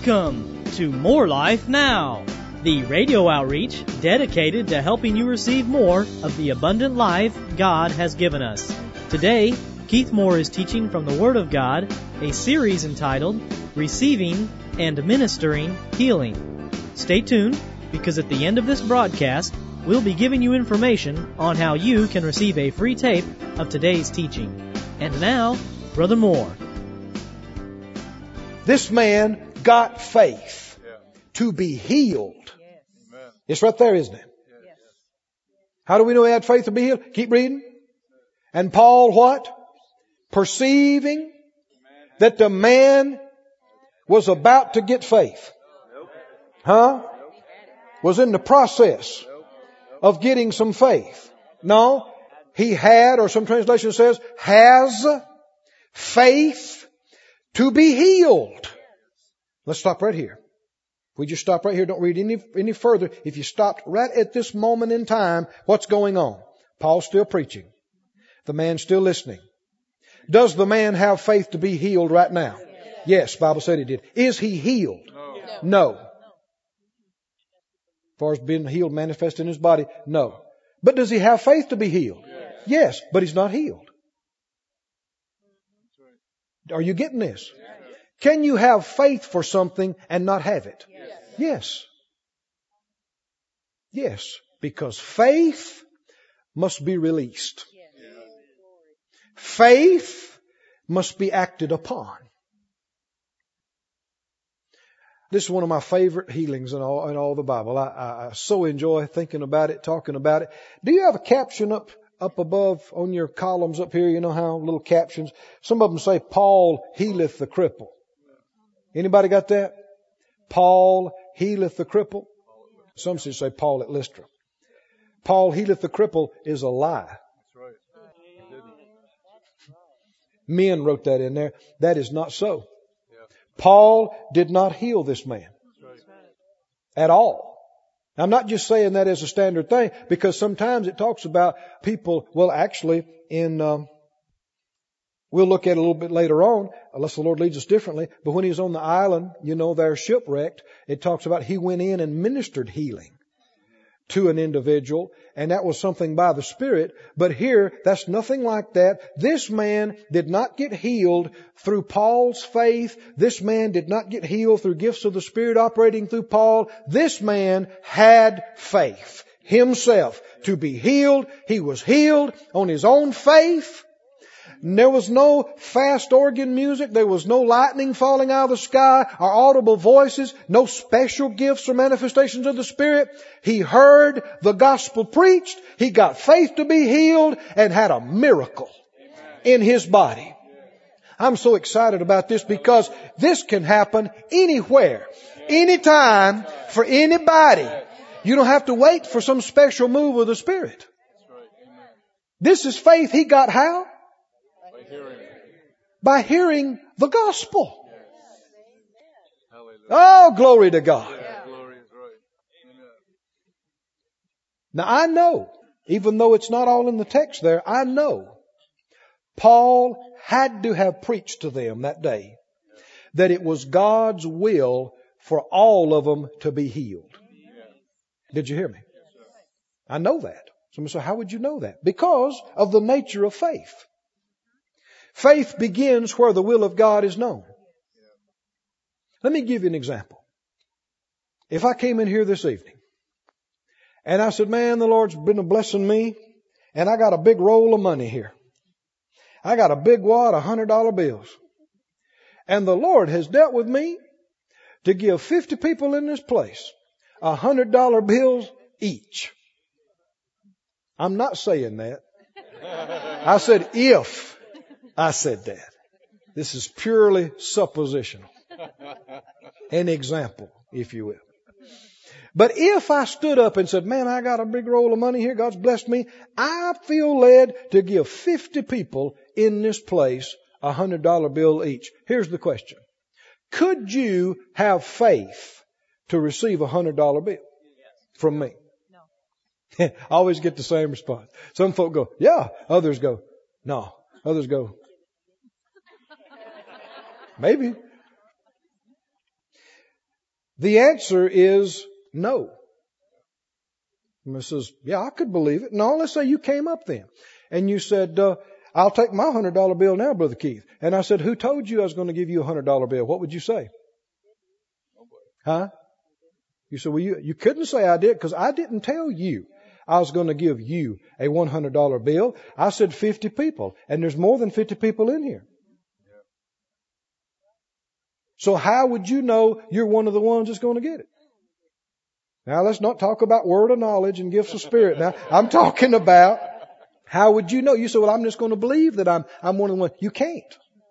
Welcome to More Life Now, the radio outreach dedicated to helping you receive more of the abundant life God has given us. Today, Keith Moore is teaching from the Word of God, a series entitled Receiving and Ministering Healing. Stay tuned, because at the end of this broadcast, we'll be giving you information on how you can receive a free tape of today's teaching. And now, Brother Moore. This man got faith to be healed. It's right there, isn't it? How do we know he had faith to be healed? Keep reading. And Paul what? Perceiving that the man was about to get faith. Was in the process of getting some faith. No, he had, or some translation says, has faith to be healed. Let's stop right here. If we just stop right here, don't read any further. If you stopped right at this moment in time, what's going on? Paul's still preaching. The man's still listening. Does the man have faith to be healed right now? Yes, the Bible said he did. Is he healed? No. As far as being healed manifest in his body, no. But does he have faith to be healed? Yes, but he's not healed. Are you getting this? Can you have faith for something and not have it? Yes. Yes, because faith must be released. Faith must be acted upon. This is one of my favorite healings in all the Bible. I so enjoy thinking about it, talking about it. Do you have a caption up above on your columns up here? You know how little captions? Some of them say, Paul healeth the cripple. Anybody got that? Paul healeth the cripple. Some say Paul at Lystra. Paul healeth the cripple is a lie. Men wrote that in there. That is not so. Paul did not heal this man at all. I'm not just saying that as a standard thing, because sometimes it talks about people, well, actually, we'll look at it a little bit later on, unless the Lord leads us differently, but when he was on the island, they're shipwrecked, it talks about he went in and ministered healing to an individual, and that was something by the Spirit. But here, that's nothing like that. This man did not get healed through Paul's faith. This man did not get healed through gifts of the Spirit operating through Paul. This man had faith himself to be healed. He was healed on his own faith. There was no fast organ music. There was no lightning falling out of the sky or audible voices. No special gifts or manifestations of the Spirit. He heard the gospel preached. He got faith to be healed and had a miracle in his body. I'm so excited about this because this can happen anywhere, anytime, for anybody. You don't have to wait for some special move of the Spirit. This is faith he got how? By hearing the gospel. Oh, glory to God. Now I know, even though it's not all in the text there, I know Paul had to have preached to them that day that it was God's will for all of them to be healed. Did you hear me? I know that. Somebody say, how would you know that? Because of the nature of faith. Faith begins where the will of God is known. Let me give you an example. If I came in here this evening and I said, man, the Lord's been blessing me and I got a big roll of money here. I got a big wad of $100 bills. And the Lord has dealt with me to give 50 people in this place $100 bills each. I'm not saying that. I said if I said that. This is purely suppositional. An example, if you will. But if I stood up and said, man, I got a big roll of money here, God's blessed me, I feel led to give 50 people in this place $100 bill each. Here's the question. Could you have faith to receive $100 bill from me? No. I always get the same response. Some folk go, yeah. Others go, no. Others go, maybe. The answer is no. And it says, yeah, I could believe it. No, let's say you came up then and you said, I'll take my $100 bill now, Brother Keith. And I said, who told you I was going to give you a $100 bill? What would you say? Huh? You said, well, you couldn't say I did because I didn't tell you I was going to give you a $100 bill. I said 50 people, and there's more than 50 people in here. So how would you know you're one of the ones that's going to get it? Now, let's not talk about word of knowledge and gifts of spirit. Now, I'm talking about how would you know? You say, well, I'm just going to believe that I'm one of the ones. You can't.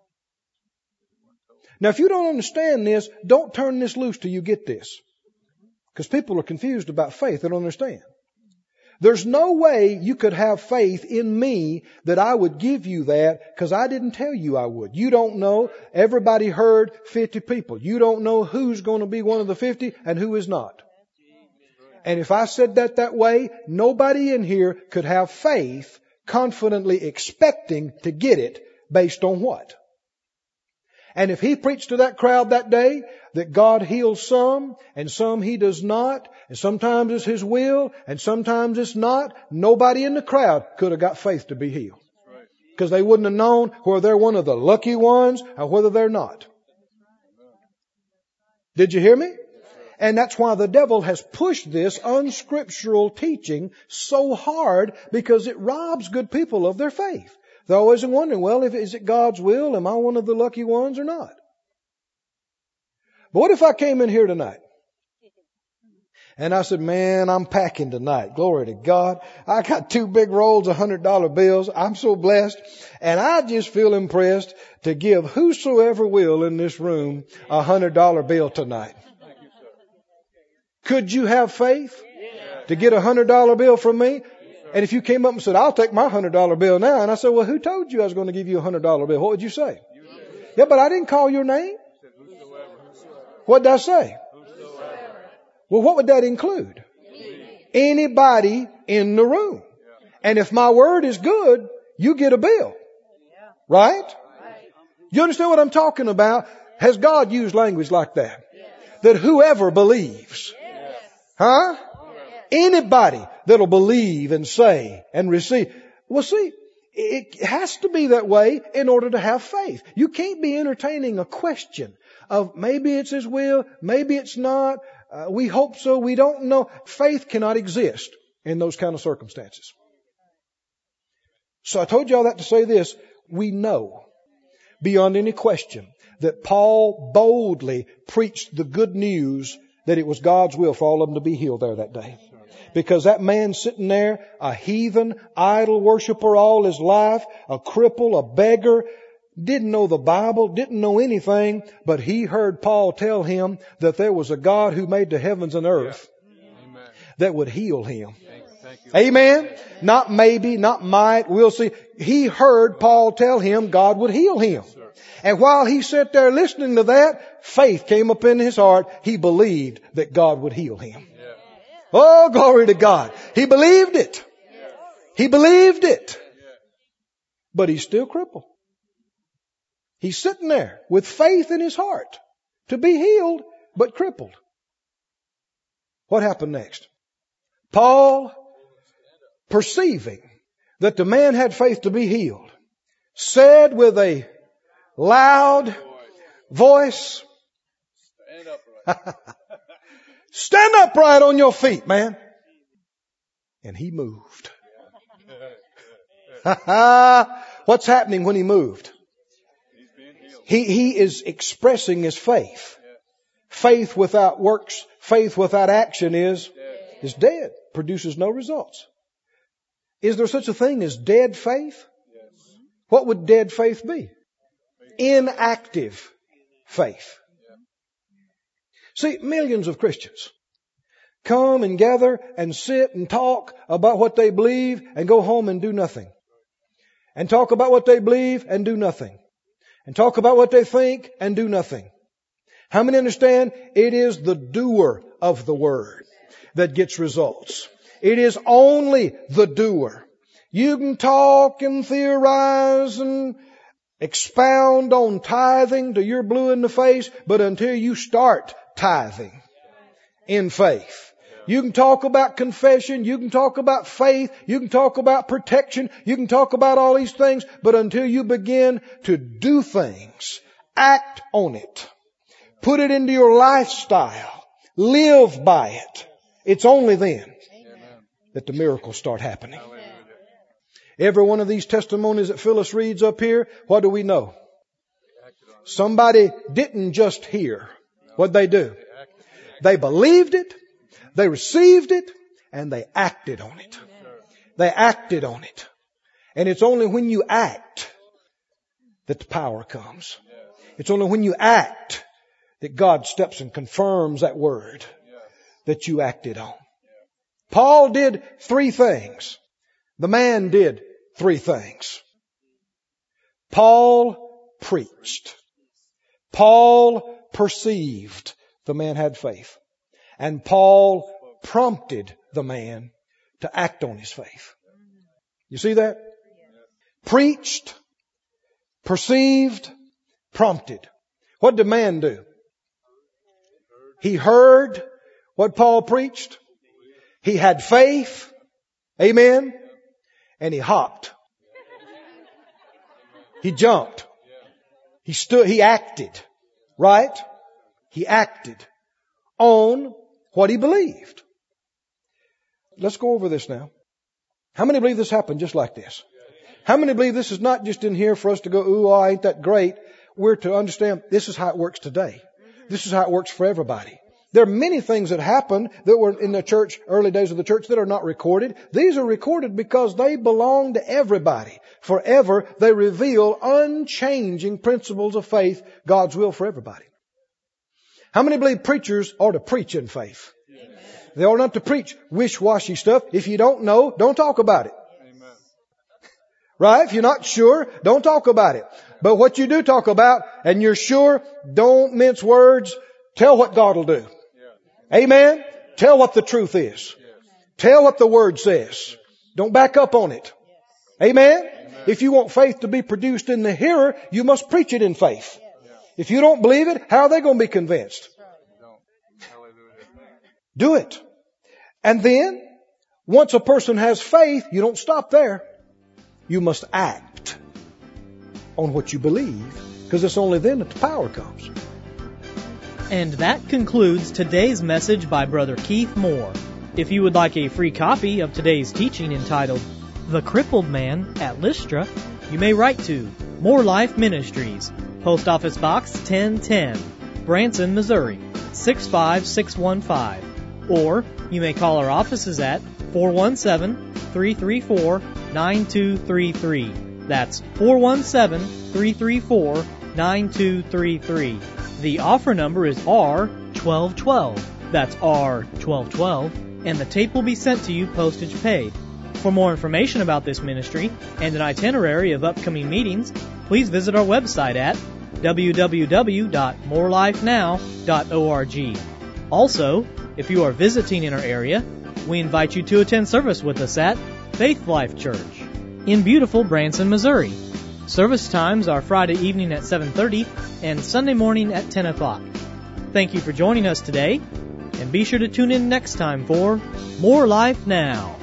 Now, if you don't understand this, don't turn this loose till you get this. Because people are confused about faith. They don't understand. There's no way you could have faith in me that I would give you that because I didn't tell you I would. You don't know. Everybody heard 50 people. You don't know who's going to be one of the 50 and who is not. And if I said that way, nobody in here could have faith confidently expecting to get it based on what? And if he preached to that crowd that day that God heals some and some he does not, and sometimes it's his will and sometimes it's not, nobody in the crowd could have got faith to be healed. Because they wouldn't have known whether they're one of the lucky ones or whether they're not. Did you hear me? And that's why the devil has pushed this unscriptural teaching so hard, because it robs good people of their faith. They're always wondering, well, is it God's will? Am I one of the lucky ones or not? But what if I came in here tonight and I said, man, I'm packing tonight. Glory to God. I got 2 big rolls of $100 bills. I'm so blessed. And I just feel impressed to give whosoever will in this room a $100 bill tonight. Could you have faith to get a $100 bill from me? And if you came up and said, I'll take my $100 bill now. And I said, well, who told you I was going to give you a $100 bill? What would you say? Yeah, but I didn't call your name. What did I say? Well, what would that include? Anybody in the room. And if my word is good, you get a bill. Right? You understand what I'm talking about? Has God used language like that? That whoever believes. Huh? Anybody that'll believe and say and receive. Well, see, it has to be that way in order to have faith. You can't be entertaining a question of maybe it's his will, maybe it's not, we hope so, we don't know. Faith cannot exist in those kind of circumstances. So I told you all that to say this. We know beyond any question that Paul boldly preached the good news that it was God's will for all of them to be healed there that day. Because that man sitting there, a heathen, idol worshiper all his life, a cripple, a beggar, didn't know the Bible, didn't know anything, but he heard Paul tell him that there was a God who made the heavens and earth that would heal him. Amen? Not maybe, not might, we'll see. He heard Paul tell him God would heal him. And while he sat there listening to that, faith came up in his heart. He believed that God would heal him. Oh, glory to God. He believed it. He believed it. But he's still crippled. He's sitting there with faith in his heart to be healed, but crippled. What happened next? Paul, perceiving that the man had faith to be healed, said with a loud voice, stand upright on your feet, man. And he moved. What's happening when he moved? He is expressing his faith. Faith without works, faith without action is dead. Produces no results. Is there such a thing as dead faith? What would dead faith be? Inactive faith. See, millions of Christians come and gather and sit and talk about what they believe and go home and do nothing. And talk about what they believe and do nothing. And talk about what they think and do nothing. How many understand it is the doer of the word that gets results? It is only the doer. You can talk and theorize and expound on tithing till you're blue in the face, but until you start tithing, in faith. You can talk about confession, you can talk about faith, you can talk about protection, you can talk about all these things, but until you begin to do things, act on it, put it into your lifestyle, live by it, it's only then that the miracles start happening. Every one of these testimonies that Phyllis reads up here, what do we know? Somebody didn't just hear. What'd they do? They believed it, they received it, and they acted on it. They acted on it. And it's only when you act that the power comes. It's only when you act that God steps and confirms that word that you acted on. Paul did 3 things. The man did 3 things. Paul preached. Paul perceived the man had faith. And Paul prompted the man to act on his faith. You see that? Preached, perceived, prompted. What did the man do? He heard what Paul preached. He had faith. Amen. And he hopped. He jumped. He stood. He acted. Right? He acted on what he believed. Let's go over this now. How many believe this happened just like this? How many believe this is not just in here for us to go, ooh, oh, ain't that great? We're to understand this is how it works today. This is how it works for everybody. There are many things that happened that were in the church, early days of the church, that are not recorded. These are recorded because they belong to everybody. Forever, they reveal unchanging principles of faith, God's will for everybody. How many believe preachers ought to preach in faith? Amen. They ought not to preach wish-washy stuff. If you don't know, don't talk about it. Amen. Right? If you're not sure, don't talk about it. But what you do talk about, and you're sure, don't mince words. Tell what God will do. Yeah. Amen? Tell what the truth is. Yes. Tell what the Word says. Don't back up on it. Amen? Amen? If you want faith to be produced in the hearer, you must preach it in faith. If you don't believe it, how are they going to be convinced? Do it. And then, once a person has faith, you don't stop there. You must act on what you believe, because it's only then that the power comes. And that concludes today's message by Brother Keith Moore. If you would like a free copy of today's teaching entitled, The Crippled Man at Lystra, you may write to More Life Ministries, Post Office Box 1010, Branson, Missouri, 65615. Or you may call our offices at 417-334-9233. That's 417-334-9233. The offer number is R1212. That's R1212. And the tape will be sent to you postage paid. For more information about this ministry and an itinerary of upcoming meetings, please visit our website at www.morelifenow.org. Also, if you are visiting in our area, we invite you to attend service with us at Faith Life Church in beautiful Branson, Missouri. Service times are Friday evening at 7:30 and Sunday morning at 10 o'clock. Thank you for joining us today, and be sure to tune in next time for More Life Now.